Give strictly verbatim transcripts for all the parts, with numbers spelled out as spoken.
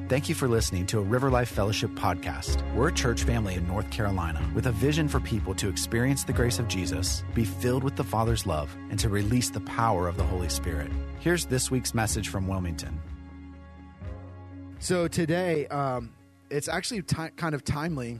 Thank you for listening to a River Life Fellowship podcast. We're a church family in North Carolina with a vision for people to experience the grace of Jesus, be filled with the Father's love, and to release the power of the Holy Spirit. Here's this week's message from Wilmington. So today, um, it's actually ti- kind of timely,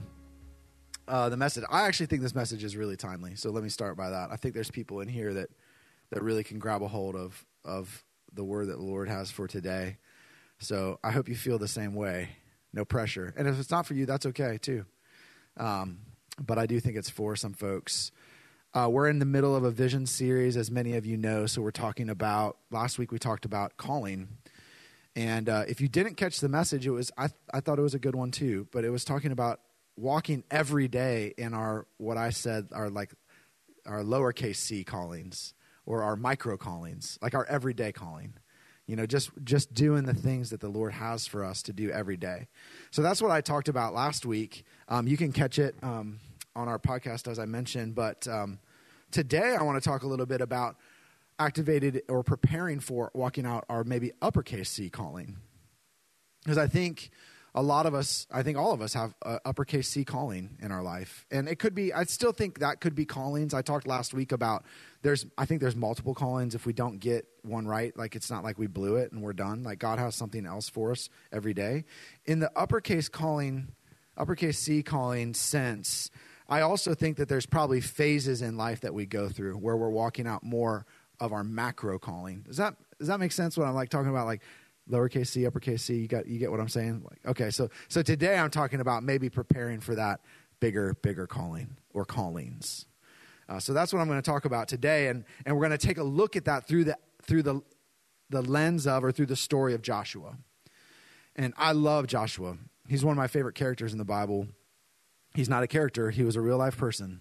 uh, the message. I actually think this message is really timely, so let me start by that. I think there's people in here that, that really can grab a hold of, of the word that the Lord has for today. So I hope you feel the same way. No pressure. And if it's not for you, that's okay too. Um, but I do think it's for some folks. Uh, we're in the middle of a vision series, as many of you know. So we're talking about, last week we talked about calling. And uh, if you didn't catch the message, it was I, I thought it was a good one too. But it was talking about walking every day in our, what I said are like our lowercase c callings or our micro callings, like our everyday calling. You know, just just doing the things that the Lord has for us to do every day. So that's what I talked about last week. Um, you can catch it um, on our podcast, as I mentioned. But um, today I want to talk a little bit about activated or preparing for walking out our maybe uppercase C calling. Because I think a lot of us, I think all of us have a uppercase C calling in our life. And it could be, I still think that could be callings. I talked last week about there's, I think there's multiple callings. If we don't get one right, like it's not like we blew it and we're done. Like God has something else for us every day. In the uppercase calling, uppercase C calling sense, I also think that there's probably phases in life that we go through where we're walking out more of our macro calling. Does that, does that make sense when I'm like talking about like lowercase c, uppercase C, you got you get what I'm saying? Like, okay, so so today I'm talking about maybe preparing for that bigger, bigger calling or callings. Uh, so that's what I'm going to talk about today, and and we're going to take a look at that through the through the the lens of or through the story of Joshua. And I love Joshua. He's one of my favorite characters in the Bible. He's not a character; he was a real life person.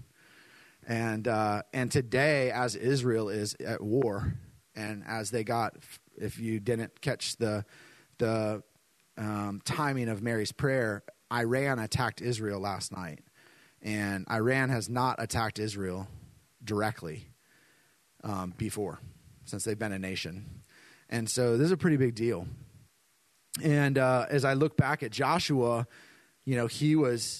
And uh, and today, as Israel is at war, and as they got. If you didn't catch the the um, timing of Mary's prayer, Iran attacked Israel last night. And Iran has not attacked Israel directly um, before, since they've been a nation. And so this is a pretty big deal. And uh, as I look back at Joshua, you know, he was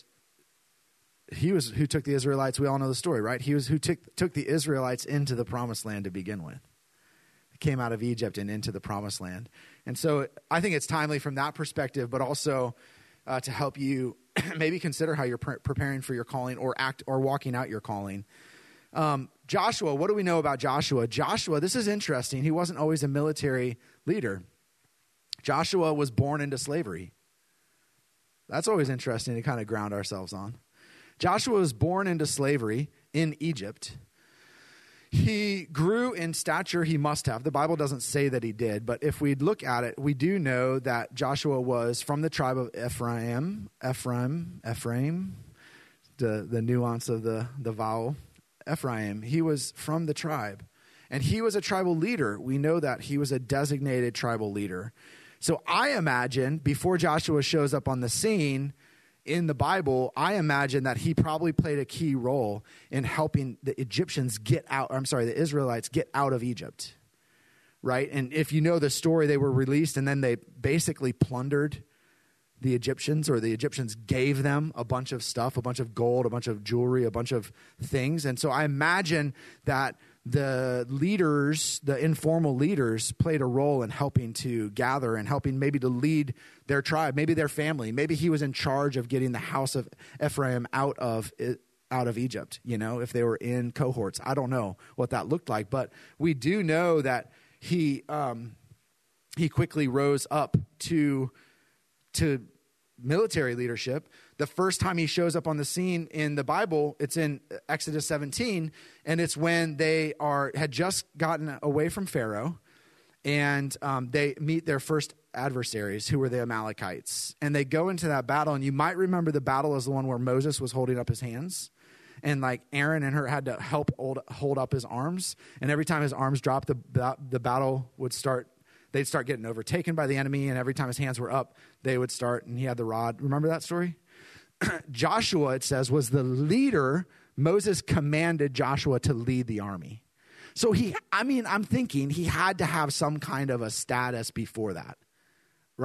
he was who took the Israelites. We all know the story, right? He was who took took the Israelites into the promised land to begin with. Came out of Egypt and into the promised land. And so I think it's timely from that perspective, but also uh, to help you maybe consider how you're pre- preparing for your calling or act or walking out your calling. Um, Joshua, what do we know about Joshua? Joshua, this is interesting. He wasn't always a military leader. Joshua was born into slavery. That's always interesting to kind of ground ourselves on. Joshua was born into slavery in Egypt. He grew in stature, he must have. The Bible doesn't say that he did, but if we look at it, we do know that Joshua was from the tribe of Ephraim, Ephraim, Ephraim, the, the nuance of the, the vowel, Ephraim. He was from the tribe, and he was a tribal leader. We know that he was a designated tribal leader. So I imagine before Joshua shows up on the scene, in the Bible, I imagine that he probably played a key role in helping the Egyptians get out, or I'm sorry, the Israelites get out of Egypt, right? And if you know the story, they were released and then they basically plundered the Egyptians, or the Egyptians gave them a bunch of stuff, a bunch of gold, a bunch of jewelry, a bunch of things. And so I imagine that the leaders, the informal leaders, played a role in helping to gather and helping maybe to lead their tribe, maybe their family. Maybe he was in charge of getting the house of Ephraim out of out of Egypt, you know, if they were in cohorts. I don't know what that looked like, but we do know that he um, he quickly rose up to to military leadership. The first time he shows up on the scene in the Bible, it's in Exodus seventeen, and it's when they are had just gotten away from Pharaoh, and um, they meet their first adversaries, who were the Amalekites. And they go into that battle, and you might remember the battle as the one where Moses was holding up his hands, and like Aaron and her had to help hold, hold up his arms, and every time his arms dropped, the, the battle would start. They'd start getting overtaken by the enemy, and every time his hands were up, they would start, and he had the rod. Remember that story? Joshua, it says, was the leader. Moses commanded Joshua to lead the army. So he, I mean, I'm thinking he had to have some kind of a status before that, right?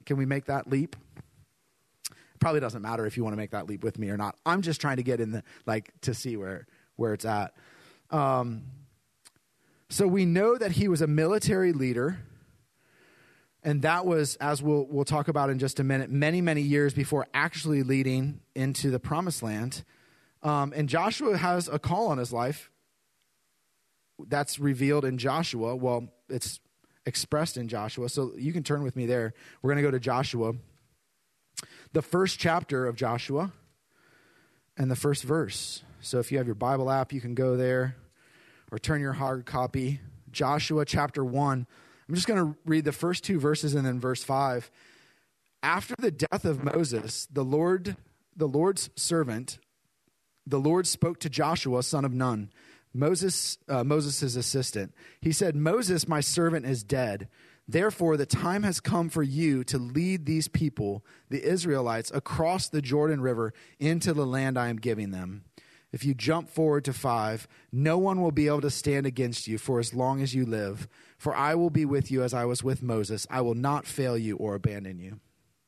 Can we make that leap? It probably doesn't matter if you want to make that leap with me or not. I'm just trying to get in the, like, to see where, where it's at. Um, so we know that he was a military leader. And that was, as we'll we'll talk about in just a minute, many, many years before actually leading into the promised land. Um, and Joshua has a call on his life that's revealed in Joshua. Well, it's expressed in Joshua. So you can turn with me there. We're going to go to Joshua, the first chapter of Joshua and the first verse. So if you have your Bible app, you can go there or turn your hard copy. Joshua chapter one. I'm just going to read the first two verses and then verse five. After the death of Moses, the Lord, the Lord's servant, the Lord spoke to Joshua, son of Nun, Moses, uh, Moses' assistant. He said, Moses, my servant, is dead. Therefore, the time has come for you to lead these people, the Israelites, across the Jordan River into the land I am giving them. If you jump forward to five, no one will be able to stand against you for as long as you live. For I will be with you as I was with Moses. I will not fail you or abandon you.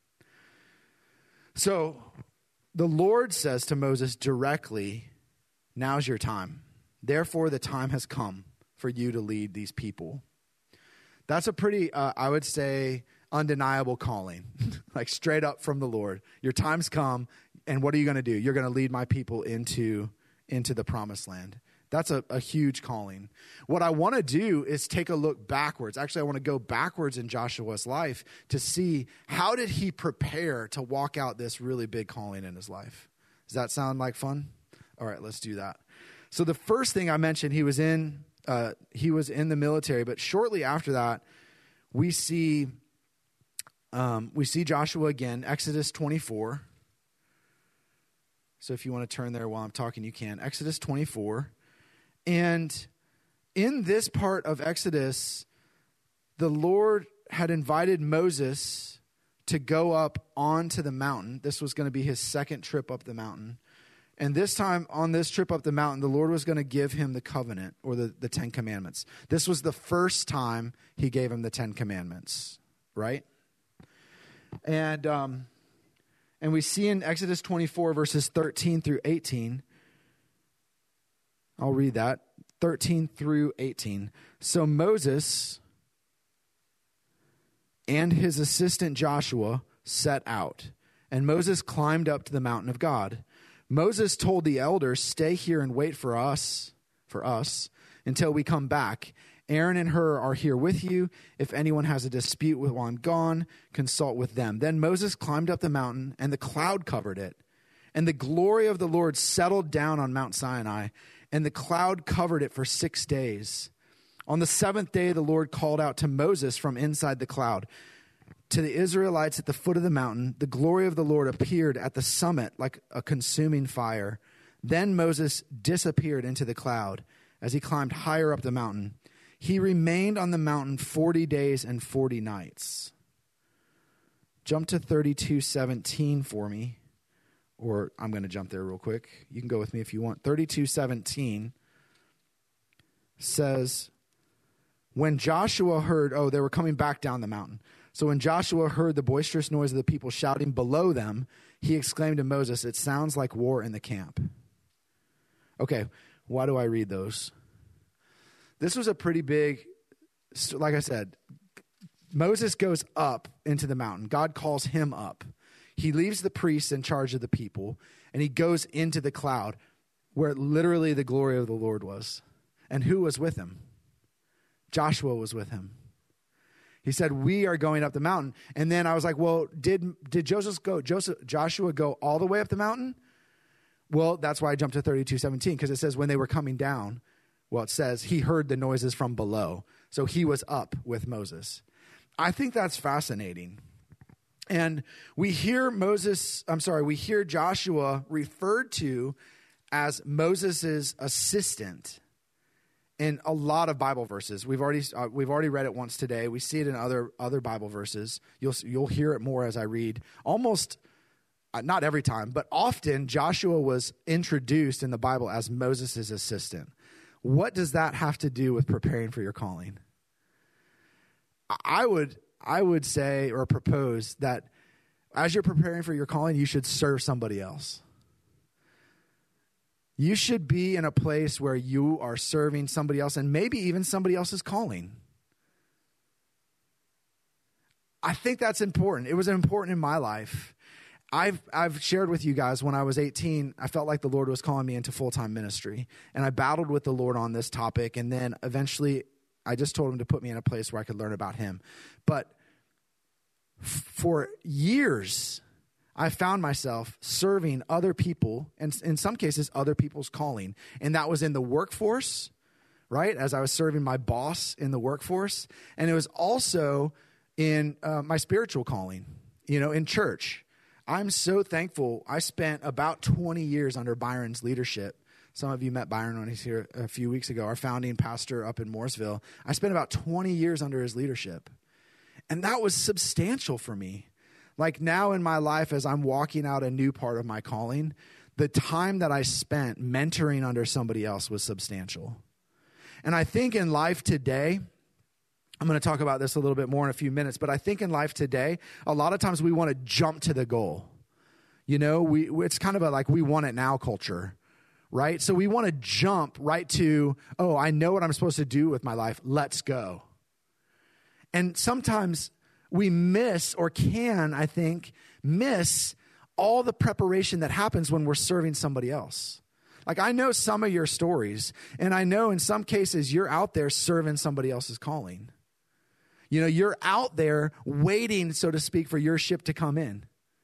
So the Lord says to Moses directly, now's your time. Therefore, the time has come for you to lead these people. That's a pretty, uh, I would say, undeniable calling, like straight up from the Lord. Your time's come, and what are you going to do? You're going to lead my people into, into the promised land. That's a, a huge calling. What I want to do is take a look backwards. Actually, I want to go backwards in Joshua's life to see how did he prepare to walk out this really big calling in his life. Does that sound like fun? All right, let's do that. So the first thing I mentioned, he was in uh, he was in the military, but shortly after that, we see um, we see Joshua again, Exodus twenty-four. So if you want to turn there while I'm talking, you can. Exodus twenty-four. And in this part of Exodus, the Lord had invited Moses to go up onto the mountain. This was going to be his second trip up the mountain. And this time on this trip up the mountain, the Lord was going to give him the covenant or the, the Ten Commandments. This was the first time he gave him the Ten Commandments, right? And um, and we see in Exodus twenty-four, verses thirteen through eighteen, I'll read that, thirteen through eighteen. So Moses and his assistant Joshua set out, and Moses climbed up to the mountain of God. Moses told the elders, stay here and wait for us, for us, until we come back. Aaron and Hur are here with you. If anyone has a dispute with while I'm gone, consult with them. Then Moses climbed up the mountain, and the cloud covered it. And the glory of the Lord settled down on Mount Sinai, and the cloud covered it for six days. On the seventh day, the Lord called out to Moses from inside the cloud. To the Israelites at the foot of the mountain, the glory of the Lord appeared at the summit like a consuming fire. Then Moses disappeared into the cloud as he climbed higher up the mountain. He remained on the mountain forty days and forty nights. Jump to thirty-two seventeen for me, or I'm going to jump there real quick. You can go with me if you want. thirty-two seventeen says, when Joshua heard, oh, they were coming back down the mountain. So when Joshua heard the boisterous noise of the people shouting below them, he exclaimed to Moses, it sounds like war in the camp. Okay, why do I read those? This was a pretty big, like I said, Moses goes up into the mountain. God calls him up. He leaves the priests in charge of the people, and he goes into the cloud where literally the glory of the Lord was. And who was with him? Joshua was with him. He said, we are going up the mountain. And then I was like, well, did did Joseph go, Joseph, Joshua go all the way up the mountain? Well, that's why I jumped to thirty-two seventeen, because it says when they were coming down, well, it says he heard the noises from below. So he was up with Moses. I think that's fascinating. And we hear Moses, I'm sorry, we hear Joshua referred to as Moses' assistant in a lot of Bible verses. We've already uh, we've already read it once today. We see it in other other Bible verses. You'll you'll hear it more as I read. Almost uh, not every time, but often Joshua was introduced in the Bible as Moses' assistant. What does that have to do with preparing for your calling? I would I would say or propose that as you're preparing for your calling, you should serve somebody else. You should be in a place where you are serving somebody else and maybe even somebody else's calling. I think that's important. It was important in my life. I've I've shared with you guys when I was eighteen, I felt like the Lord was calling me into full-time ministry. And I battled with the Lord on this topic. And then eventually I just told him to put me in a place where I could learn about him. But f- for years, I found myself serving other people, and in some cases, other people's calling. And that was in the workforce, right? As I was serving my boss in the workforce. And it was also in uh, my spiritual calling, you know, in church. I'm so thankful. I spent about twenty years under Byron's leadership. Some of you met Byron when he's here a few weeks ago, our founding pastor up in Mooresville. I spent about twenty years under his leadership. And that was substantial for me. Like now in my life, as I'm walking out a new part of my calling, the time that I spent mentoring under somebody else was substantial. And I think in life today, I'm going to talk about this a little bit more in a few minutes, but I think in life today, a lot of times we want to jump to the goal. You know, we it's kind of a like we want it now culture, right? So we want to jump right to, oh, I know what I'm supposed to do with my life. Let's go. And sometimes we miss or can, I think, miss all the preparation that happens when we're serving somebody else. Like I know some of your stories, and I know in some cases you're out there serving somebody else's calling. You know, you're out there waiting, so to speak, for your ship to come in.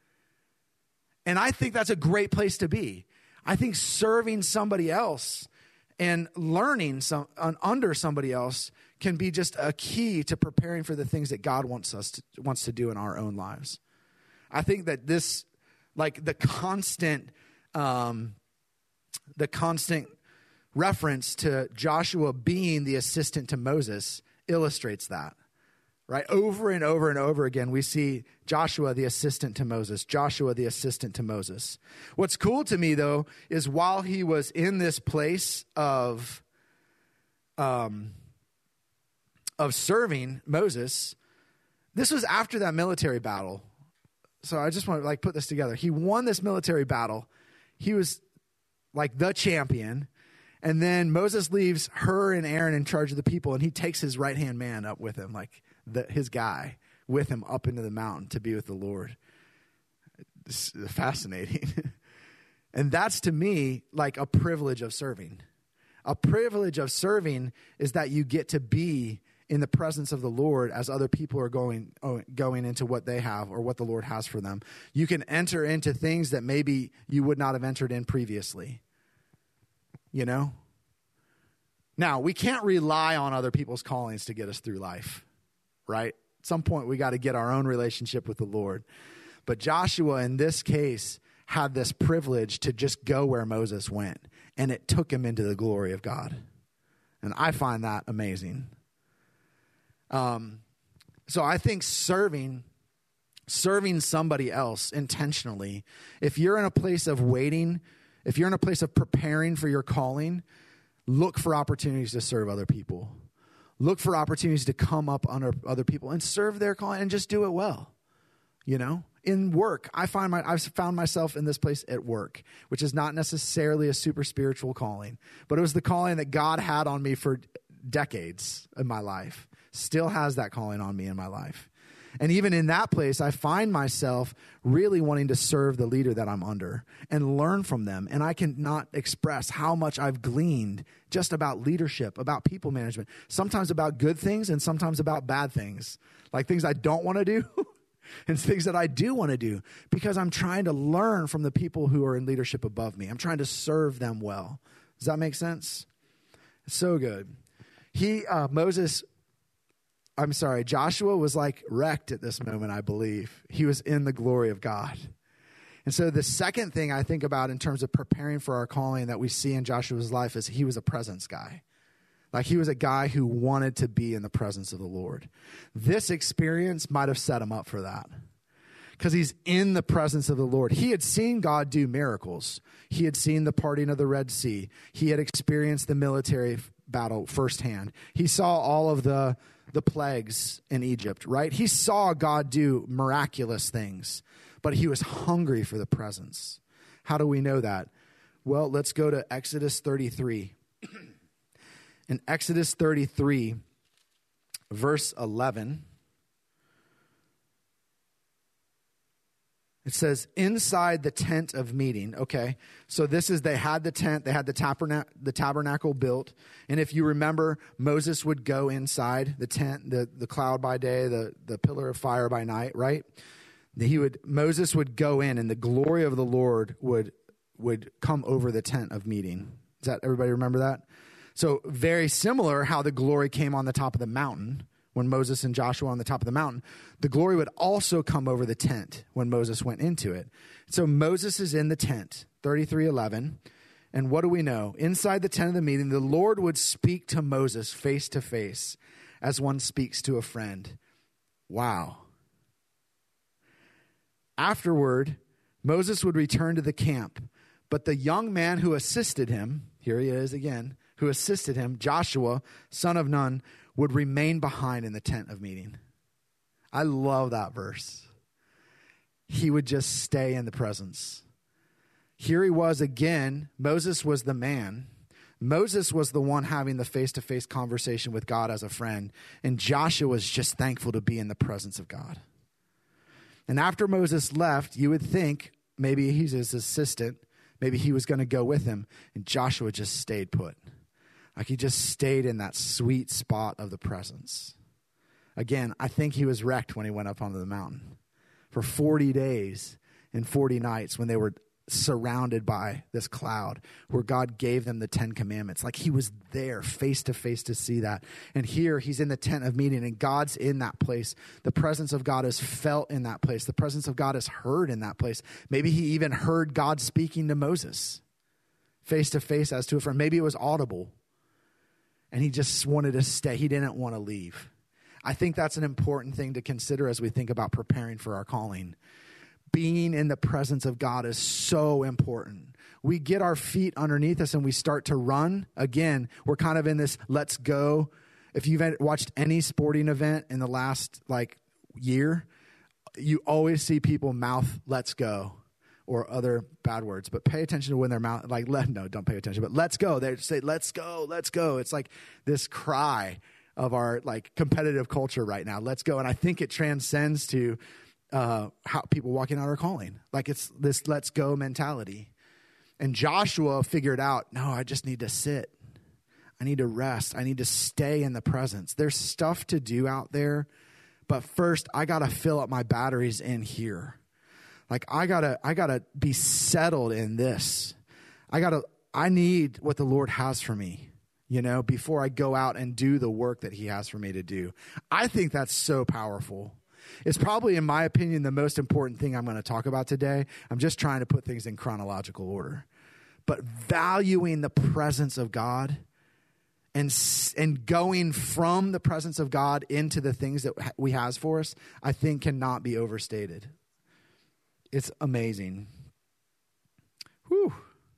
And I think that's a great place to be. I think serving somebody else and learning some uh, under somebody else can be just a key to preparing for the things that God wants us to, wants to do in our own lives. I think that this, like the constant, um, the constant reference to Joshua being the assistant to Moses illustrates that. Right? Over and over and over again, we see Joshua, the assistant to Moses, Joshua, the assistant to Moses. What's cool to me, though, is while he was in this place of, um, of serving Moses, this was after that military battle. So I just want to like put this together. He won this military battle. He was like the champion. And then Moses leaves Hur and Aaron in charge of the people, and he takes his right-hand man up with him, like the, his guy with him up into the mountain to be with the Lord. It's fascinating. And that's to me like a privilege of serving. A privilege of serving is that you get to be in the presence of the Lord as other people are going, going into what they have or what the Lord has for them. You can enter into things that maybe you would not have entered in previously. You know? Now, we can't rely on other people's callings to get us through life, right? At some point, we got to get our own relationship with the Lord. But Joshua, in this case, had this privilege to just go where Moses went, and it took him into the glory of God. And I find that amazing. Um, so I think serving, serving somebody else intentionally, if you're in a place of waiting, if you're in a place of preparing for your calling, look for opportunities to serve other people. Look for opportunities to come up under other people and serve their calling and just do it well. You know, in work, I find my, I've found myself in this place at work, which is not necessarily a super spiritual calling, but it was the calling that God had on me for decades in my life. Still has that calling on me in my life. And even in that place, I find myself really wanting to serve the leader that I'm under and learn from them. And I cannot express how much I've gleaned just about leadership, about people management, sometimes about good things and sometimes about bad things, like things I don't want to do and things that I do want to do, because I'm trying to learn from the people who are in leadership above me. I'm trying to serve them well. Does that make sense? So good. He, uh, Moses... I'm sorry, Joshua was like wrecked at this moment, I believe. He was in the glory of God. And so the second thing I think about in terms of preparing for our calling that we see in Joshua's life is he was a presence guy. Like he was a guy who wanted to be in the presence of the Lord. This experience might have set him up for that because he's in the presence of the Lord. He had seen God do miracles. He had seen the parting of the Red Sea. He had experienced the military battle firsthand. He saw all of the, the plagues in Egypt, right? He saw God do miraculous things, but he was hungry for the presence. How do we know that? Well, let's go to Exodus thirty-three. In Exodus thirty-three, verse eleven, it says, inside the tent of meeting. Okay, so this is, they had the tent, they had the, taberna- the tabernacle built. And if you remember, Moses would go inside the tent, the, the cloud by day, the, the pillar of fire by night, right? He would, Moses would go in and the glory of the Lord would, would come over the tent of meeting. Does that, everybody remember that? So very similar how the glory came on the top of the mountain when Moses and Joshua on the top of the mountain. The glory would also come over the tent when Moses went into it. So Moses is in the tent, thirty-three eleven. And what do we know? Inside the tent of the meeting, the Lord would speak to Moses face to face as one speaks to a friend. Wow. Afterward, Moses would return to the camp, but the young man who assisted him, here he is again, who assisted him, Joshua, son of Nun, would remain behind in the tent of meeting. I love that verse. He would just stay in the presence. Here he was again. Moses was the man. Moses was the one having the face-to-face conversation with God as a friend, and Joshua was just thankful to be in the presence of God. And after Moses left, you would think maybe he's his assistant. Maybe he was going to go with him. And Joshua just stayed put. Like he just stayed in that sweet spot of the presence. Again, I think he was wrecked when he went up onto the mountain. For forty days and forty nights when they were surrounded by this cloud where God gave them the Ten Commandments. Like he was there face to face to see that. And here he's in the tent of meeting and God's in that place. The presence of God is felt in that place. The presence of God is heard in that place. Maybe he even heard God speaking to Moses face to face as to a friend. Maybe it was audible and he just wanted to stay. He didn't want to leave. I think that's an important thing to consider as we think about preparing for our calling. Being in the presence of God is so important. We get our feet underneath us and we start to run. Again, we're kind of in this let's go. If you've watched any sporting event in the last like year, you always see people mouth let's go or other bad words. But pay attention to when their mouth, like, let, no, don't pay attention. But let's go. They say let's go, let's go. It's like this cry of our like competitive culture right now. Let's go. And I think it transcends to Uh, how people walking out our calling. Like it's this let's go mentality. And Joshua figured out, no, I just need to sit. I need to rest. I need to stay in the presence. There's stuff to do out there, but first I got to fill up my batteries in here. Like I got to I got to be settled in this. I got to I need what the Lord has for me, you know, before I go out and do the work that he has for me to do. I think that's so powerful. It's probably, in my opinion, the most important thing I'm going to talk about today. I'm just trying to put things in chronological order. But valuing the presence of God and, and going from the presence of God into the things that we has for us, I think cannot be overstated. It's amazing. Whew.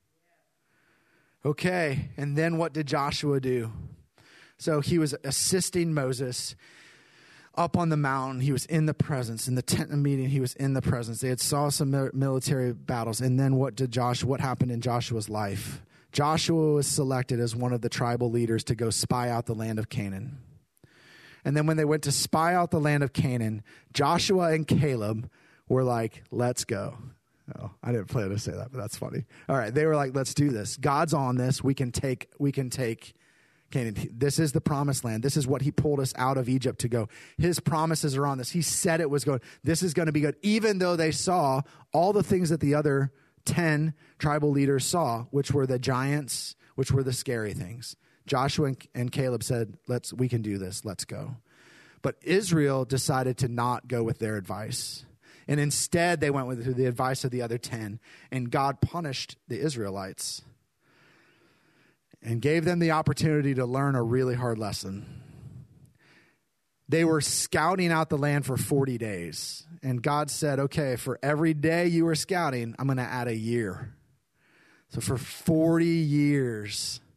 Okay, and then what did Joshua do? So he was assisting Moses up on the mountain. He was in the presence. In the tent of meeting, he was in the presence. They had saw some military battles. And then what did Joshua, what happened in Joshua's life? Joshua was selected as one of the tribal leaders to go spy out the land of Canaan. And then when they went to spy out the land of Canaan, Joshua and Caleb were like, let's go. Oh, I didn't plan to say that, but that's funny. All right. They were like, let's do this. God's on this. We can take, we can take Canaan. This is the promised land. This is what he pulled us out of Egypt to go. His promises are on this. He said it was going. This is going to be good. Even though they saw all the things that the other ten tribal leaders saw, which were the giants, which were the scary things. Joshua and, and Caleb said, let's, we can do this. Let's go. But Israel decided to not go with their advice. And instead they went with the advice of the other ten. And God punished the Israelites and gave them the opportunity to learn a really hard lesson. They were scouting out the land for forty days. And God said, okay, for every day you were scouting, I'm going to add a year. So for forty years,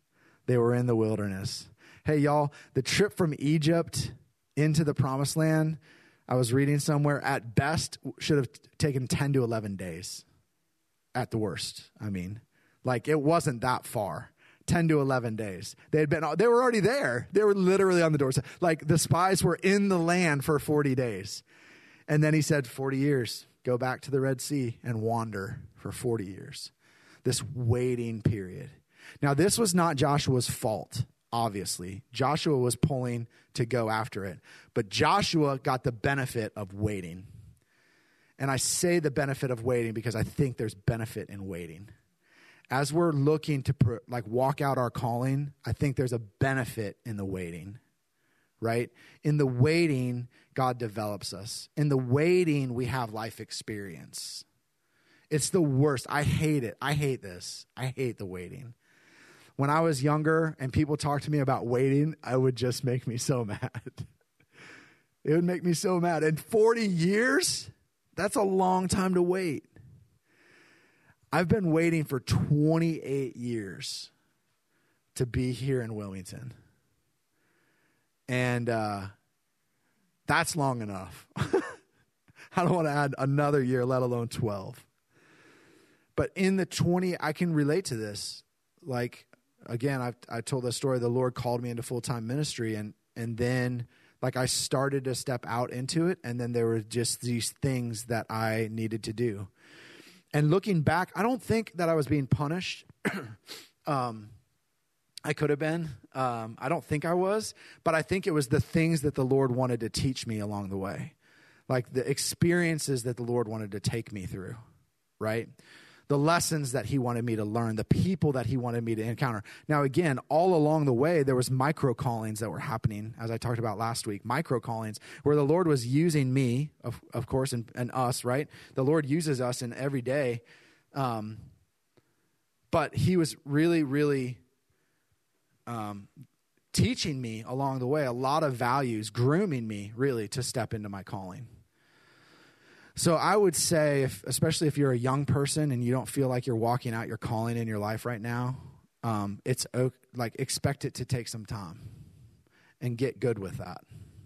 They were in the wilderness. Hey, y'all, the trip from Egypt into the promised land, I was reading somewhere, at best should have taken ten to eleven days. At the worst, I mean. Like, it wasn't that far. ten to eleven days. They had been, they were already there. They were literally on the doorstep. Like, the spies were in the land for forty days. And then he said, forty years, go back to the Red Sea and wander for forty years. This waiting period. Now, this was not Joshua's fault, obviously. Joshua was pulling to go after it. But Joshua got the benefit of waiting. And I say the benefit of waiting because I think there's benefit in waiting. As we're looking to like walk out our calling, I think there's a benefit in the waiting, right? In the waiting, God develops us. In the waiting, we have life experience. It's the worst. I hate it. I hate this. I hate the waiting. When I was younger and people talked to me about waiting, it would just make me so mad. It would make me so mad. And forty years, that's a long time to wait. I've been waiting for twenty-eight years to be here in Wilmington. And uh, that's long enough. I don't want to add another year, let alone twelve. But in the twenty, I can relate to this. Like, again, I've, I told the story, the Lord called me into full-time ministry, and and then like I started to step out into it, and then there were just these things that I needed to do. And looking back, I don't think that I was being punished. um, I could have been. Um, I don't think I was. But I think it was the things that the Lord wanted to teach me along the way. Like the experiences that the Lord wanted to take me through, right? The lessons that he wanted me to learn, the people that he wanted me to encounter. Now, again, all along the way, there was micro callings that were happening, as I talked about last week, micro callings, where the Lord was using me, of, of course, and, and us, right? The Lord uses us in every day. Um, but he was really, really um, teaching me along the way a lot of values, grooming me, really, to step into my calling. So I would say, if, especially if you're a young person and you don't feel like you're walking out your calling in your life right now, um, it's like expect it to take some time and get good with that.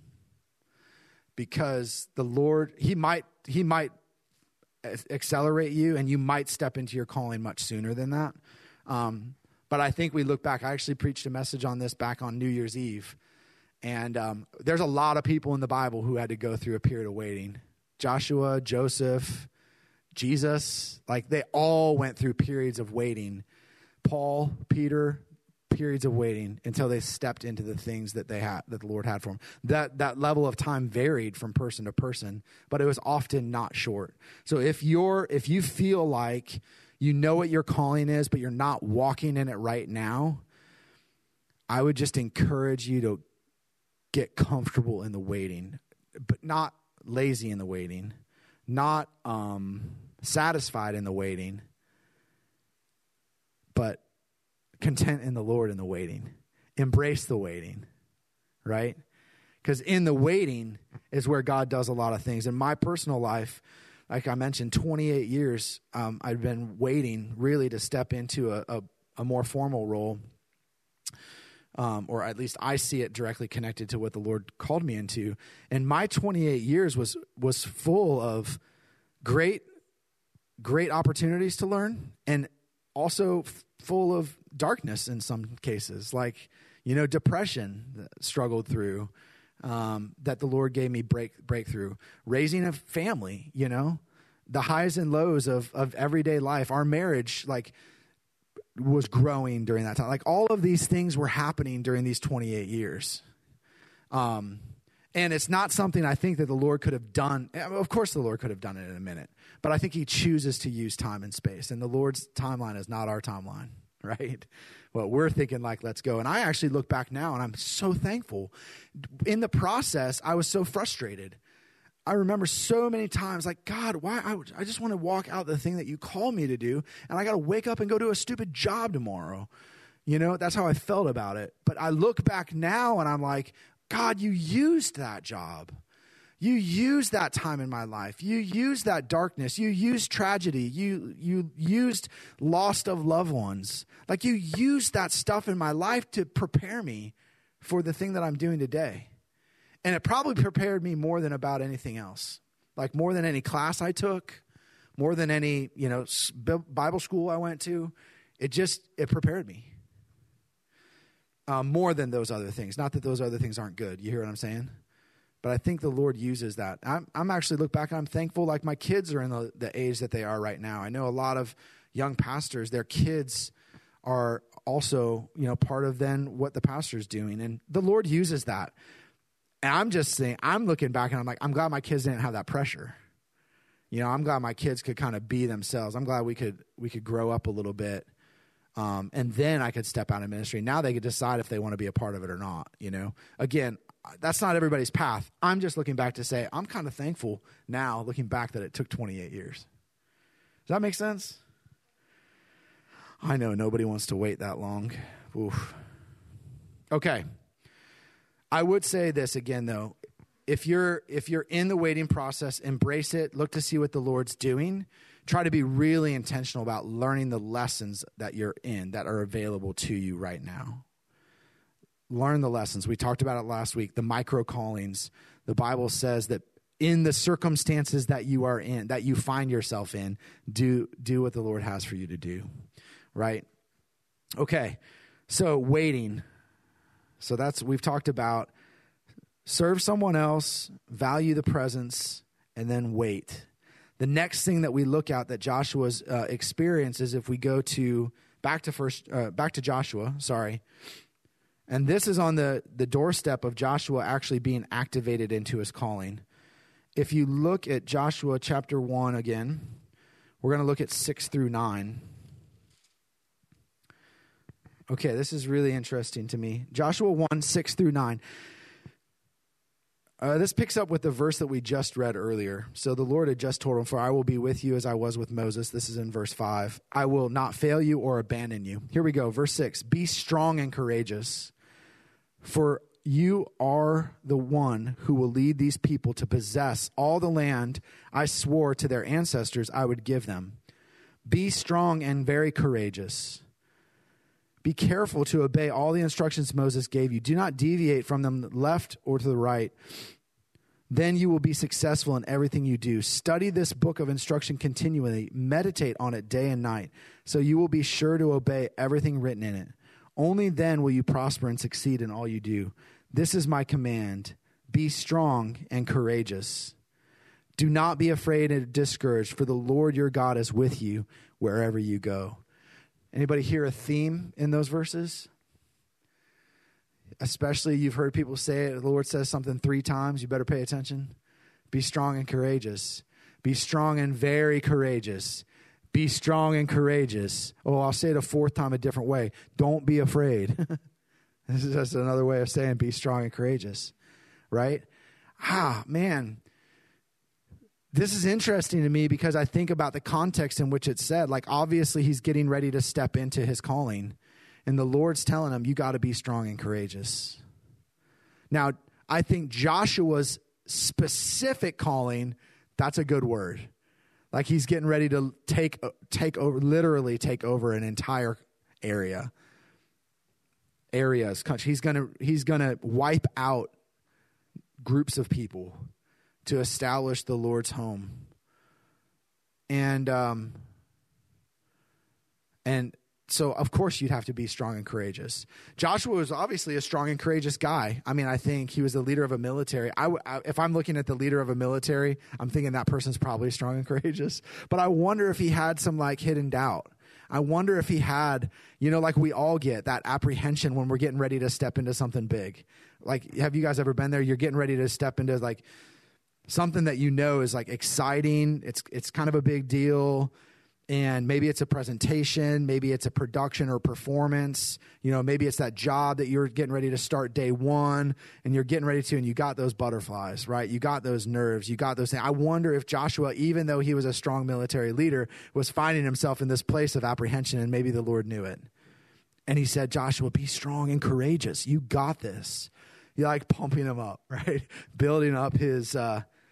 Because the Lord, he might he might accelerate you, and you might step into your calling much sooner than that. Um, but I think we look back. I actually preached a message on this back on New Year's Eve, and um, there's a lot of people in the Bible who had to go through a period of waiting. Joshua, Joseph, Jesus, like they all went through periods of waiting. Paul, Peter, periods of waiting until they stepped into the things that they had, that the Lord had for them. That that level of time varied from person to person, but it was often not short. So if you're if you feel like you know what your calling is, but you're not walking in it right now, I would just encourage you to get comfortable in the waiting, but not lazy in the waiting, not um, satisfied in the waiting, but content in the Lord in the waiting. Embrace the waiting, right? Because in the waiting is where God does a lot of things. In my personal life, like I mentioned, twenty-eight years, um, I've been waiting really to step into a, a, a more formal role. Um, or at least I see it directly connected to what the Lord called me into. And my twenty-eight years was was full of great, great opportunities to learn, and also f- full of darkness in some cases, like, you know, depression that struggled through, um, that the Lord gave me break breakthrough. Raising a family, you know, the highs and lows of of everyday life. Our marriage, like, was growing during that time. Like all of these things were happening during these twenty-eight years. Um, and it's not something I think that the Lord could have done. Of course the Lord could have done it in a minute, but I think he chooses to use time and space, and the Lord's timeline is not our timeline, right? Well, we're thinking like, let's go. And I actually look back now and I'm so thankful. In the process, I was so frustrated. I remember so many times like, God, why? I, I just want to walk out the thing that you call me to do, and I got to wake up and go do a stupid job tomorrow. You know, that's how I felt about it. But I look back now and I'm like, God, you used that job. You used that time in my life. You used that darkness. You used tragedy. You you used loss of loved ones. Like you used that stuff in my life to prepare me for the thing that I'm doing today. And it probably prepared me more than about anything else. Like more than any class I took, more than any, you know, Bible school I went to. It just, it prepared me. Um, more than those other things. Not that those other things aren't good. You hear what I'm saying? But I think the Lord uses that. I'm, I'm actually look back and I'm thankful like my kids are in the, the age that they are right now. I know a lot of young pastors, their kids are also, you know, part of then what the pastor's doing. And the Lord uses that. And I'm just saying, I'm looking back and I'm like, I'm glad my kids didn't have that pressure. You know, I'm glad my kids could kind of be themselves. I'm glad we could we could grow up a little bit. Um, and then I could step out of ministry. Now they could decide if they want to be a part of it or not, you know. Again, that's not everybody's path. I'm just looking back to say, I'm kind of thankful now, looking back, that it took twenty-eight years. Does that make sense? I know nobody wants to wait that long. Oof. Okay. I would say this again, though. If you're if you're in the waiting process, embrace it. Look to see what the Lord's doing. Try to be really intentional about learning the lessons that you're in that are available to you right now. Learn the lessons. We talked about it last week, the micro callings. The Bible says that in the circumstances that you are in, that you find yourself in, do do what the Lord has for you to do, right? Okay, so waiting. So that's, we've talked about serve someone else, value the presence, and then wait. The next thing that we look at that Joshua's uh, experience is if we go to back to first uh, back to Joshua, sorry. And this is on the, the doorstep of Joshua actually being activated into his calling. If you look at Joshua chapter one again, we're going to look at six through nine. Okay, this is really interesting to me. Joshua one, six through nine. Uh, this picks up with the verse that we just read earlier. So the Lord had just told him, for I will be with you as I was with Moses. This is in verse five. I will not fail you or abandon you. Here we go. Verse six. Be strong and courageous, for you are the one who will lead these people to possess all the land I swore to their ancestors I would give them. Be strong and very courageous. Be careful to obey all the instructions Moses gave you. Do not deviate from them left or to the right. Then you will be successful in everything you do. Study this book of instruction continually. Meditate on it day and night, so you will be sure to obey everything written in it. Only then will you prosper and succeed in all you do. This is my command. Be strong and courageous. Do not be afraid and discouraged, for the Lord your God is with you wherever you go. Anybody hear a theme in those verses? Especially you've heard people say it. The Lord says something three times. You better pay attention. Be strong and courageous. Be strong and very courageous. Be strong and courageous. Oh, I'll say it a fourth time a different way. Don't be afraid. This is just another way of saying be strong and courageous, right? Ah, man. This is interesting to me because I think about the context in which it's said. Like, obviously, he's getting ready to step into his calling. And the Lord's telling him, you got to be strong and courageous. Now, I think Joshua's specific calling, that's a good word. Like, he's getting ready to take take over, literally take over an entire area. Areas. He's gonna he's gonna wipe out groups of people to establish the Lord's home. And um, and so, of course, you'd have to be strong and courageous. Joshua was obviously a strong and courageous guy. I mean, I think he was the leader of a military. I, I, if I'm looking at the leader of a military, I'm thinking that person's probably strong and courageous. But I wonder if he had some, like, hidden doubt. I wonder if he had, you know, like we all get, that apprehension when we're getting ready to step into something big. Like, have you guys ever been there? You're getting ready to step into, like, something that you know is, like, exciting. It's it's kind of a big deal. And maybe it's a presentation, maybe it's a production or performance, you know, maybe it's that job that you're getting ready to start day one and you're getting ready to, and you got those butterflies, right? You got those nerves, you got those things. I wonder if Joshua, even though he was a strong military leader, was finding himself in this place of apprehension, and maybe the Lord knew it. And he said, Joshua, be strong and courageous. You got this. You're like pumping him up, right? Building up his, uh,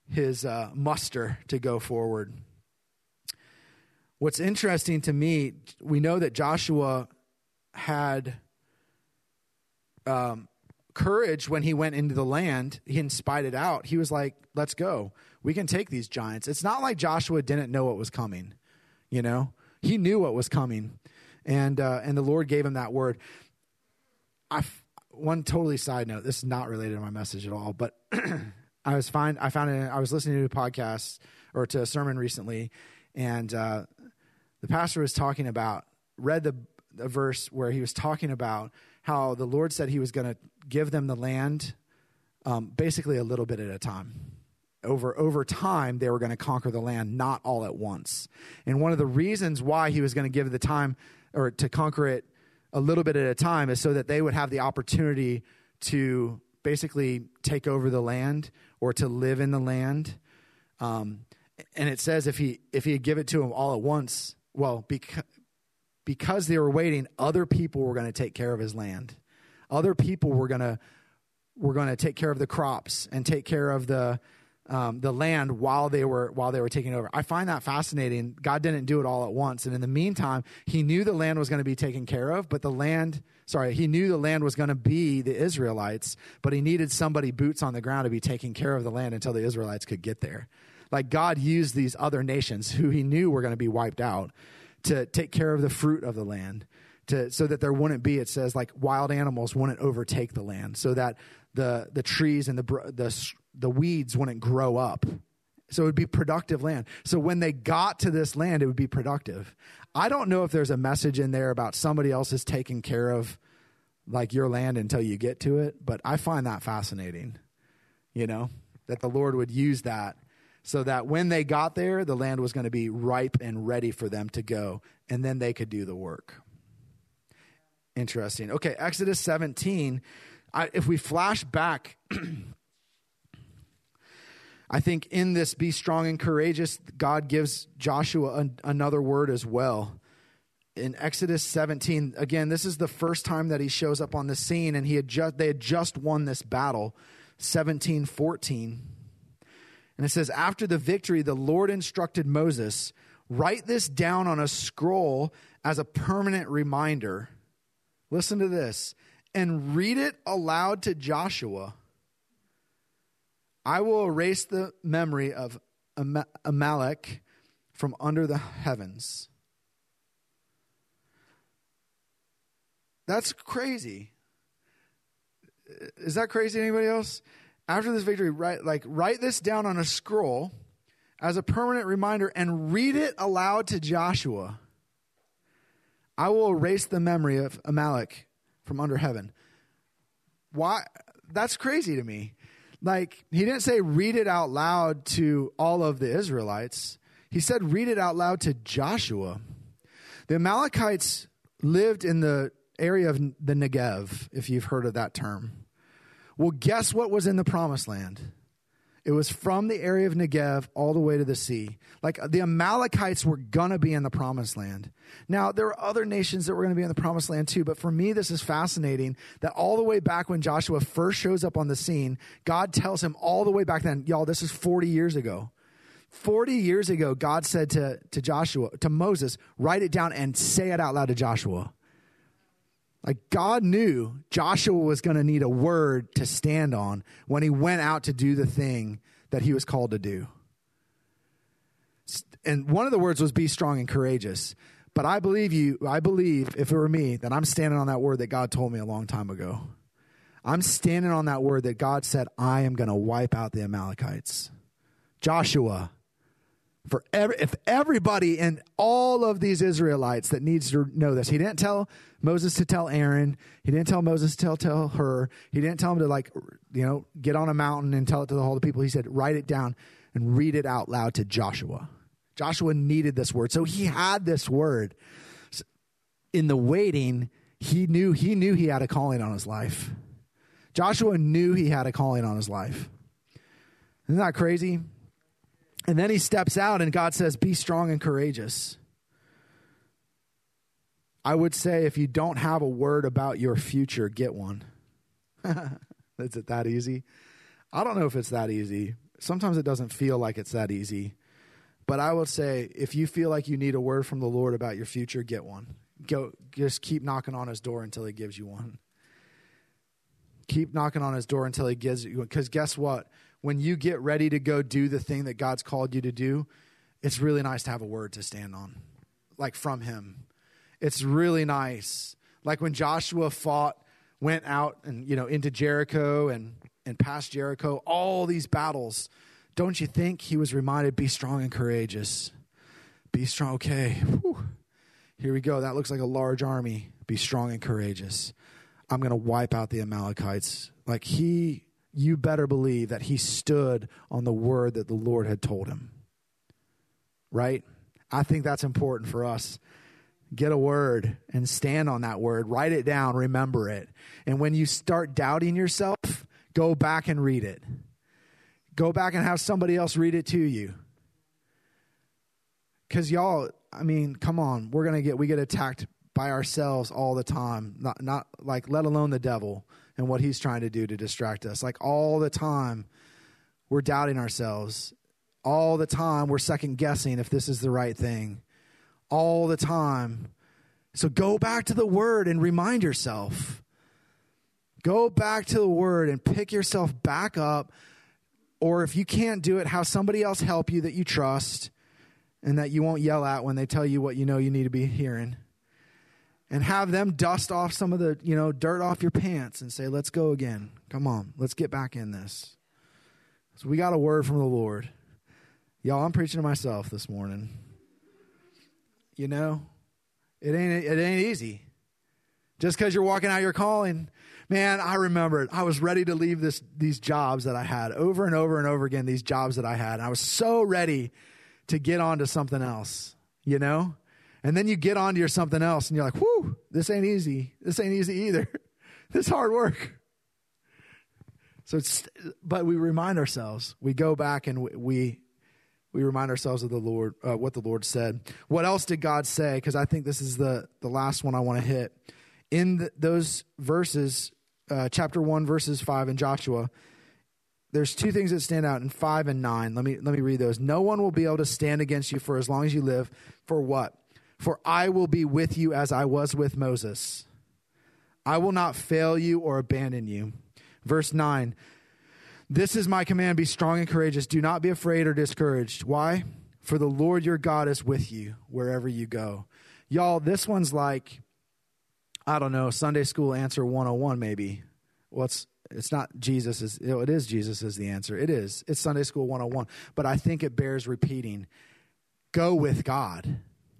his uh, muster to go forward. What's interesting to me, we know that Joshua had um, courage when he went into the land. He didn't spite it out. He was like, let's go. We can take these giants. It's not like Joshua didn't know what was coming. You know, he knew what was coming. And uh, and the Lord gave him that word. I one totally side note. This is not related to my message at all. But I was find I found it. I was listening to a podcast or to a sermon recently, and uh, the pastor was talking about read the, the verse where he was talking about how the Lord said He was going to give them the land, um, basically a little bit at a time. Over over time, they were going to conquer the land, not all at once. And one of the reasons why He was going to give the time or to conquer it a little bit at a time is so that they would have the opportunity to basically take over the land or to live in the land. Um, and it says if he if he give it to them all at once, well, because because they were waiting, other people were going to take care of His land. Other people were going to were going to take care of the crops and take care of the Um, the land while they were while they were taking over. I find that fascinating. God didn't do it all at once, and in the meantime, He knew the land was going to be taken care of. But the land, sorry, He knew the land was going to be the Israelites, but He needed somebody boots on the ground to be taking care of the land until the Israelites could get there. Like God used these other nations who He knew were going to be wiped out to take care of the fruit of the land, to so that there wouldn't be. It says like wild animals wouldn't overtake the land, so that the the trees and the the the weeds wouldn't grow up. So it would be productive land. So when they got to this land, it would be productive. I don't know if there's a message in there about somebody else is taking care of like your land until you get to it. But I find that fascinating, you know, that the Lord would use that so that when they got there, the land was going to be ripe and ready for them to go. And then they could do the work. Interesting. Okay. Exodus seventeen. I, if we flash back, I think in this be strong and courageous, God gives Joshua an, another word as well. In Exodus seventeen, again, this is the first time that he shows up on the scene, and he had just, they had just won this battle, seventeen fourteen. And it says, after the victory, the Lord instructed Moses, write this down on a scroll as a permanent reminder. Listen to this. And read it aloud to Joshua. I will erase the memory of Am- Amalek from under the heavens. That's crazy. Is that crazy to anybody else? After this victory, write, like, write this down on a scroll as a permanent reminder and read it aloud to Joshua. I will erase the memory of Amalek from under heaven. Why? That's crazy to me. Like, he didn't say read it out loud to all of the Israelites. He said read it out loud to Joshua. The Amalekites lived in the area of the Negev, if you've heard of that term. Well, guess what was in the promised land? It was from the area of Negev all the way to the sea. Like, the Amalekites were going to be in the promised land. Now, there are other nations that were going to be in the promised land too, but for me, this is fascinating that all the way back when Joshua first shows up on the scene, God tells him all the way back then, y'all, this is forty years ago. forty years ago, God said to, to Joshua, to Moses, write it down and say it out loud to Joshua. Like, God knew Joshua was going to need a word to stand on when he went out to do the thing that he was called to do. And one of the words was be strong and courageous. But I believe you, I believe if it were me, that I'm standing on that word that God told me a long time ago. I'm standing on that word that God said, I am going to wipe out the Amalekites. Joshua. For every, if everybody and all of these Israelites that needs to know this, he didn't tell Moses to tell Aaron. He didn't tell Moses to tell, tell her. He didn't tell him to, like, you know, get on a mountain and tell it to the whole of the people. He said, write it down and read it out loud to Joshua. Joshua needed this word. So he had this word. In the waiting, he knew, he knew he had a calling on his life. Joshua knew he had a calling on his life. Isn't that crazy? And then he steps out and God says, be strong and courageous. I would say if you don't have a word about your future, get one. Is it that easy? I don't know if it's that easy. Sometimes it doesn't feel like it's that easy. But I would say if you feel like you need a word from the Lord about your future, get one. Go, just keep knocking on his door until he gives you one. Keep knocking on his door until he gives you one. Because guess what? When you get ready to go do the thing that God's called you to do, it's really nice to have a word to stand on, like from him. It's really nice. Like when Joshua fought, went out and, you know, into Jericho and, and past Jericho, all these battles, don't you think he was reminded, be strong and courageous. Be strong. Okay. Whew. Here we go. That looks like a large army. Be strong and courageous. I'm going to wipe out the Amalekites. Like he, you better believe that he stood on the word that the Lord had told him. Right? I think that's important for us. Get a word and stand on that word. Write it down. Remember it. And when you start doubting yourself, go back and read it. Go back and have somebody else read it to you. Because y'all, I mean, come on. We're going to get, we get attacked by ourselves all the time. Not, not like, let alone the devil and what he's trying to do to distract us. Like all the time, we're doubting ourselves. All the time, we're second guessing if this is the right thing. All the time. So go back to the word and remind yourself. Go back to the word and pick yourself back up. Or if you can't do it, have somebody else help you that you trust and that you won't yell at when they tell you what you know you need to be hearing. And have them dust off some of the, you know, dirt off your pants and say, let's go again. Come on, let's get back in this. So we got a word from the Lord. Y'all, I'm preaching to myself this morning. You know, it ain't it ain't easy. Just because you're walking out your calling. Man, I remembered I was ready to leave this these jobs that I had over and over and over again, these jobs that I had. And I was so ready to get on to something else, you know? And then you get on to your something else and you're like, whew, this ain't easy. This ain't easy either. This is hard work. So it's, but we remind ourselves, we go back and we We remind ourselves of the Lord, uh, what the Lord said. What else did God say? Because I think this is the, the last one I want to hit. In the, those verses, uh, chapter one, verses five in Joshua, there's two things that stand out in five and nine. Let me let me read those. No one will be able to stand against you for as long as you live. For what? For I will be with you as I was with Moses. I will not fail you or abandon you. Verse nine. This is my command, be strong and courageous. Do not be afraid or discouraged. Why? For the Lord your God is with you wherever you go. Y'all, this one's like, I don't know, Sunday school answer one oh one maybe. Well, it's, it's not Jesus. Is, it is Jesus is the answer. It is. It's Sunday school one oh one. But I think it bears repeating. Go with God.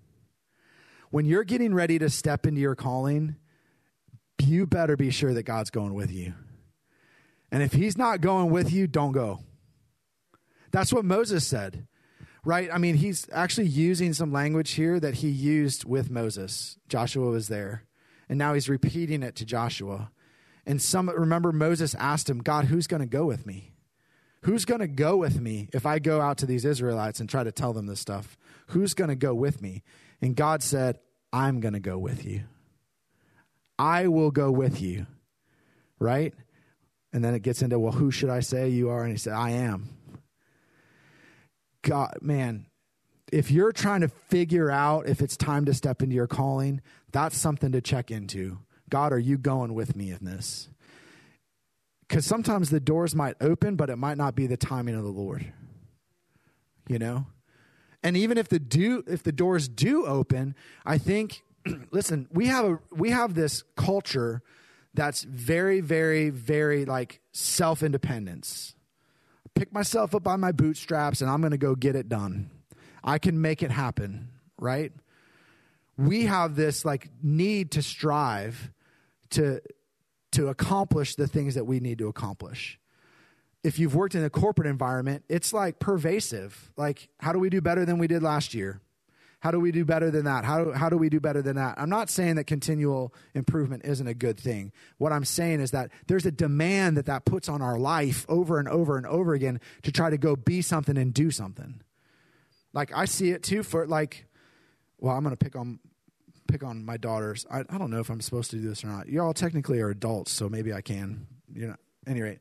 When you're getting ready to step into your calling, you better be sure that God's going with you. And if he's not going with you, don't go. That's what Moses said, right? I mean, he's actually using some language here that he used with Moses. Joshua was there. And now he's repeating it to Joshua. And some, remember Moses asked him, God, who's going to go with me? Who's going to go with me if I go out to these Israelites and try to tell them this stuff? Who's going to go with me? And God said, I'm going to go with you. I will go with you, right? And then it gets into, well, who should I say you are? And he said, I am. God, man, if you're trying to figure out if it's time to step into your calling, that's something to check into. God, are you going with me in this? Because sometimes the doors might open, but it might not be the timing of the Lord. You know? And even if the do, if the doors do open, I think, listen, we have a we have this culture that's very, very, very like self-independence. Pick myself up by my bootstraps and I'm going to go get it done. I can make it happen, right? We have this like need to strive to, to accomplish the things that we need to accomplish. If you've worked in a corporate environment, it's like pervasive. Like, how do we do better than we did last year? How do we do better than that? How, how do we do better than that? I'm not saying that continual improvement isn't a good thing. What I'm saying is that there's a demand that that puts on our life over and over and over again to try to go be something and do something. Like I see it too for like, well, I'm going to pick on pick on my daughters. I, I don't know if I'm supposed to do this or not. You all technically are adults, so maybe I can. You know, at any rate,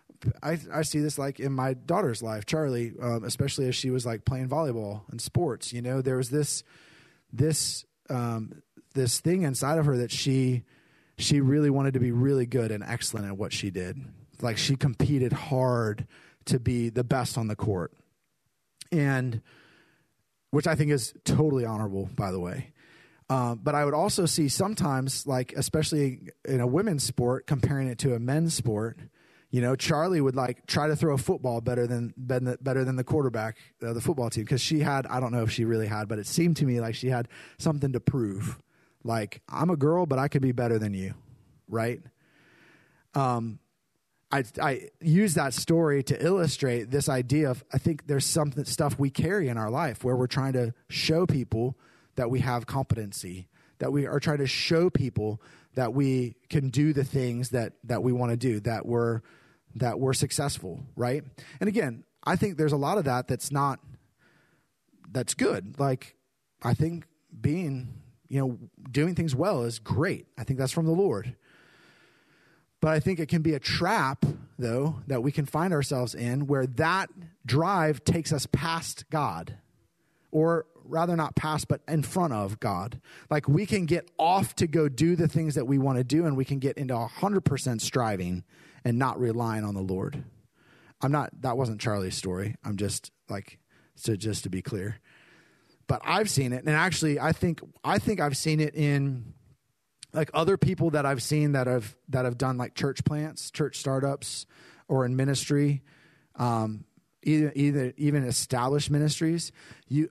I, I see this like in my daughter's life, Charlie, um, especially as she was like playing volleyball and sports. You know, there was this this um, this thing inside of her that she she really wanted to be really good and excellent at what she did. Like she competed hard to be the best on the court, and which I think is totally honorable, by the way. Um, but I would also see sometimes, like especially in a women's sport, comparing it to a men's sport. You know, Charlie would like try to throw a football better than better than the quarterback of the football team, because she had, I don't know if she really had, but it seemed to me like she had something to prove. Like, I'm a girl, but I could be better than you, right? Um, I I use that story to illustrate this idea of, I think there's some stuff we carry in our life where we're trying to show people that we have competency, that we are trying to show people that we can do the things that that we want to do, that we're that we're successful, right? And again, I think there's a lot of that that's not, that's good. Like, I think being, you know, doing things well is great. I think that's from the Lord. But I think it can be a trap, though, that we can find ourselves in, where that drive takes us past God, or rather not past, but in front of God. Like, we can get off to go do the things that we want to do, and we can get into one hundred percent striving and not relying on the Lord. I'm not, that wasn't Charlie's story. I'm just like, so just to be clear. But I've seen it, and actually I think I think I've seen it in like other people that I've seen that have that have done like church plants, church startups, or in ministry, um, either either even established ministries. You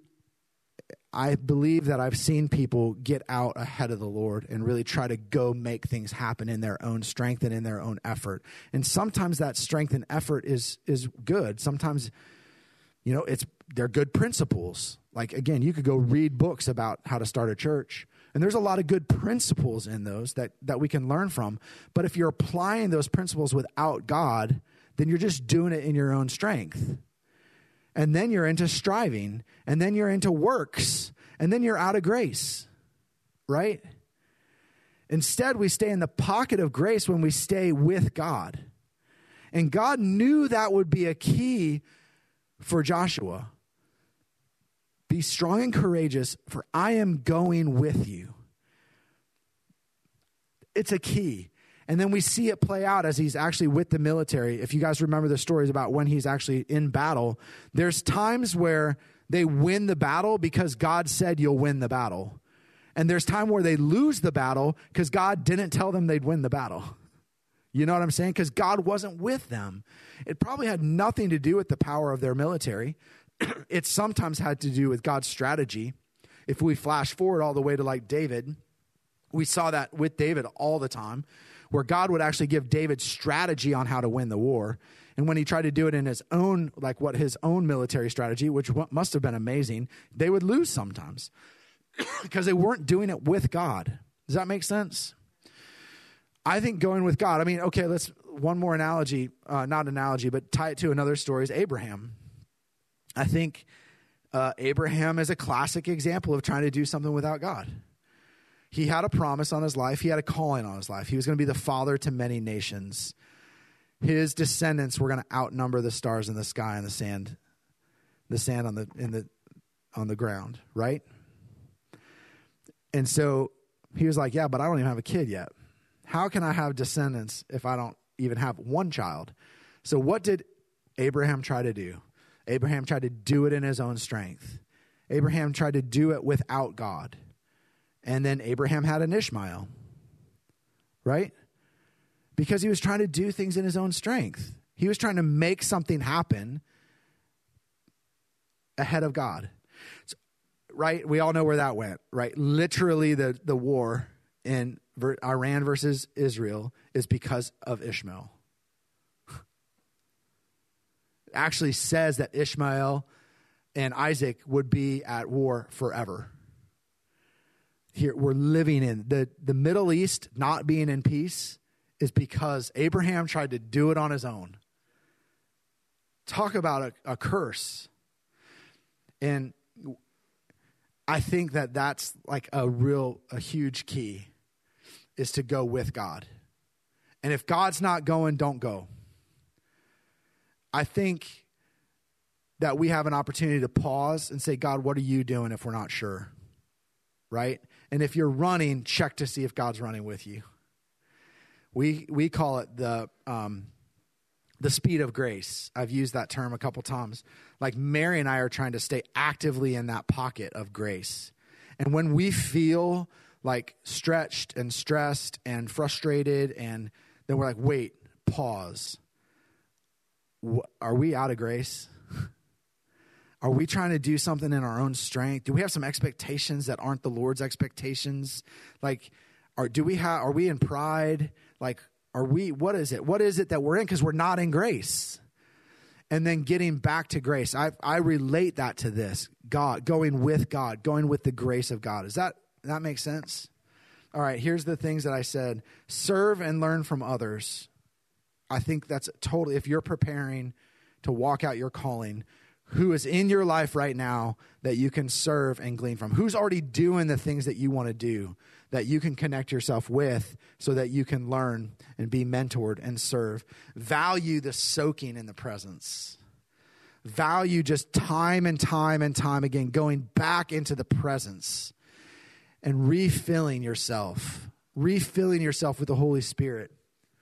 I believe that I've seen people get out ahead of the Lord and really try to go make things happen in their own strength and in their own effort. And sometimes that strength and effort is is good. Sometimes, you know, it's they're good principles. Like, again, you could go read books about how to start a church, and there's a lot of good principles in those that, that we can learn from. But if you're applying those principles without God, then you're just doing it in your own strength. And then you're into striving, and then you're into works, and then you're out of grace, right? Instead, we stay in the pocket of grace when we stay with God. And God knew that would be a key for Joshua. Be strong and courageous, for I am going with you. It's a key. And then we see it play out as he's actually with the military. If you guys remember the stories about when he's actually in battle, there's times where they win the battle because God said you'll win the battle. And there's time where they lose the battle because God didn't tell them they'd win the battle. You know what I'm saying? Because God wasn't with them. It probably had nothing to do with the power of their military. It sometimes had to do with God's strategy. If we flash forward all the way to like David, we saw that with David all the time, where God would actually give David strategy on how to win the war. And when he tried to do it in his own, like what his own military strategy, which must have been amazing, they would lose sometimes because they weren't doing it with God. Does that make sense? I think going with God, I mean, okay, let's, one more analogy, uh, not analogy, but tie it to another story is Abraham. I think uh, Abraham is a classic example of trying to do something without God. He had a promise on his life. He had a calling on his life. He was going to be the father to many nations. His descendants were going to outnumber the stars in the sky and the sand, the sand on the in the on the ground, right? And so he was like, "Yeah, but I don't even have a kid yet. How can I have descendants if I don't even have one child?" So what did Abraham try to do? Abraham tried to do it in his own strength. Abraham tried to do it without God. And then Abraham had an Ishmael, right? Because he was trying to do things in his own strength. He was trying to make something happen ahead of God, so, right? We all know where that went, right? Literally the, the war in Iran versus Israel is because of Ishmael. It actually says that Ishmael and Isaac would be at war forever. Here we're living in the, the Middle East not being in peace is because Abraham tried to do it on his own. Talk about a, a curse. And I think that that's like a real, a huge key is to go with God. And if God's not going, don't go. I think that we have an opportunity to pause and say, God, what are you doing if we're not sure? Right? And if you're running, check to see if God's running with you. We we call it the um, the speed of grace. I've used that term a couple times. Like Mary and I are trying to stay actively in that pocket of grace. And when we feel like stretched and stressed and frustrated, and then we're like, wait, pause. Are we out of grace? Are we trying to do something in our own strength? Do we have some expectations that aren't the Lord's expectations? Like, are do we have? Are we in pride? Like, are we? What is it? What is it that we're in? Because we're not in grace. And then getting back to grace, I I relate that to this: God, going with God, going with the grace of God. Does that that make sense? All right. Here's the things that I said: serve and learn from others. I think that's totally. If you're preparing to walk out your calling, who is in your life right now that you can serve and glean from? Who's already doing the things that you want to do that you can connect yourself with so that you can learn and be mentored and serve? Value the soaking in the presence. Value just time and time and time again, going back into the presence and refilling yourself, refilling yourself with the Holy Spirit.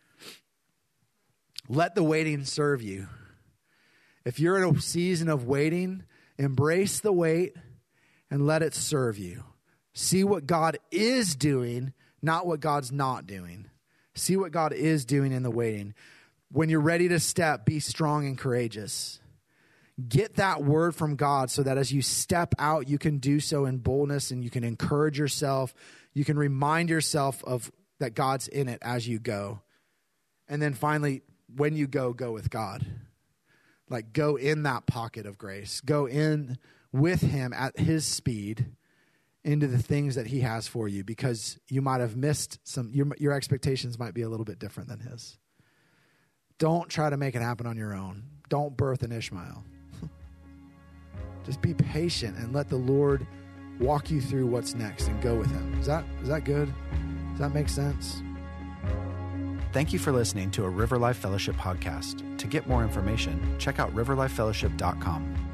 Let the waiting serve you. If you're in a season of waiting, embrace the wait and let it serve you. See what God is doing, not what God's not doing. See what God is doing in the waiting. When you're ready to step, be strong and courageous. Get that word from God so that as you step out, you can do so in boldness and you can encourage yourself. You can remind yourself of that God's in it as you go. And then finally, when you go, go with God. Like, go in that pocket of grace. Go in with him at his speed into the things that he has for you, because you might have missed some, your, your expectations might be a little bit different than his. Don't try to make it happen on your own. Don't birth an Ishmael. Just be patient and let the Lord walk you through what's next and go with him. Is that, is that good? Does that make sense? Thank you for listening to a River Life Fellowship podcast. To get more information, check out river life fellowship dot com.